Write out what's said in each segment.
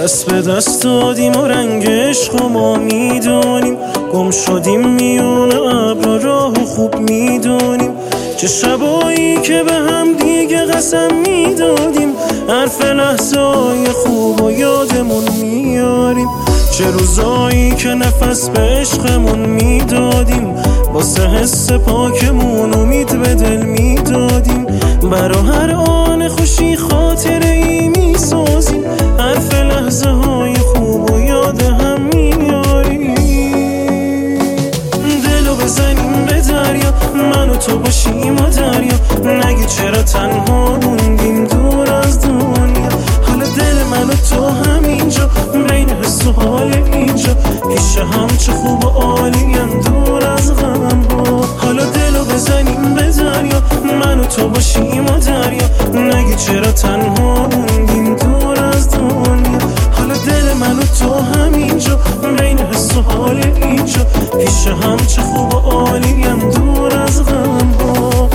دست به دست دادیم و رنگ عشق ما میدونیم، گم شدیم میون ابرا راه خوب میدونیم. چه شبایی که به هم دیگه قسم میدادیم، حرف لحظه های خوب و یادمون میاریم. چه روزایی که نفس به عشقمون میدادیم، واسه حس پاکمون امید به دل میدادیم. برا هر آن خوشی خاطره ای میسازیم، حرف لحظه های خوب و یاد هم میاریم. دلو بزنیم به دریا، من و تو باشیم و دریا، نگی چرا تنها موندیم دور از دنیا. حالا دل من و تو همینجا، بین حس و حال اینجا، پیش هم چه خوب و عالیم دور از غم ها. حالا دلو بزنیم به دریا، من و تو باشیم و دریا، نگی چرا تنها موندیم دور از دنیا. حالا دل من و تو همینجا، بین حس و حال اینجا، پیش هم چه خوب و عالیم دور از غم ها.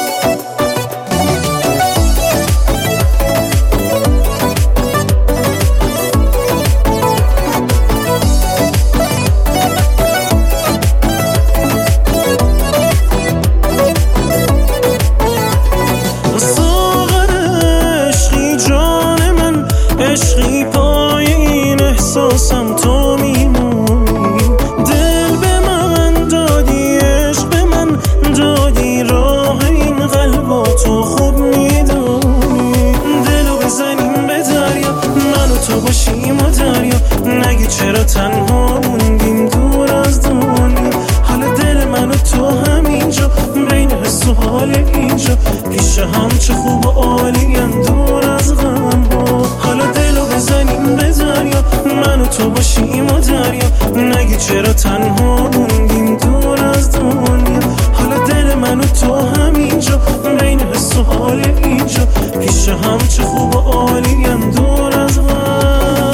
عشقی پای این احساسم تو میمونی، دل به من دادی، عشق به من دادی، راه این قلبا تو خوب میدونی. دلو بزنیم به دریا، من و تو باشیم و دریا، نگی چرا تنها موندیم دور از دنیا. حالا دل من و تو همینجا، بین حس و حال اینجا، پیش هم چه خوب و عالیم دور از غم ها. حالا دلو بزنیم به دریا، من و تو باشیم و دریا، نگی چرا تنها موندیم دور از دنیا. حالا دل من و تو همینجا، بین حس و حال اینجا، پیش هم چه خوب و عالیم دور از غم.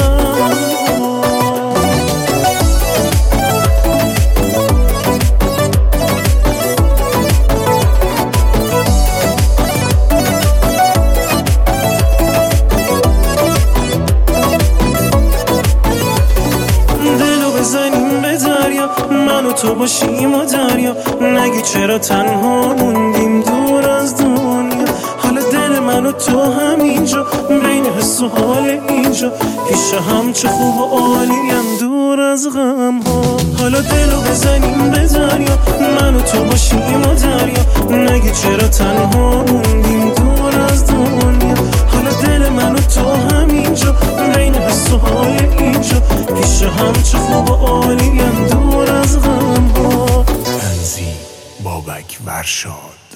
بزنیم به دریا، من و تو باشیم و دریا، نگی چرا تنها موندیم دور از دنیا. حالا دل من و تو همینجا، بین حس و حال اینجا، پیش هم چه خوب و عالیم دور از غم ها. حالا دلو بزنیم به دریا، من و تو باشیم و دریا، نگی چرا تنها موندیم دور از دنیا. حالا دل من و تو همینجا، بین حس و حال اینجا، پیش هم چه خوب و عالیم دور از غم ها. تنظیم بابک ورشاد.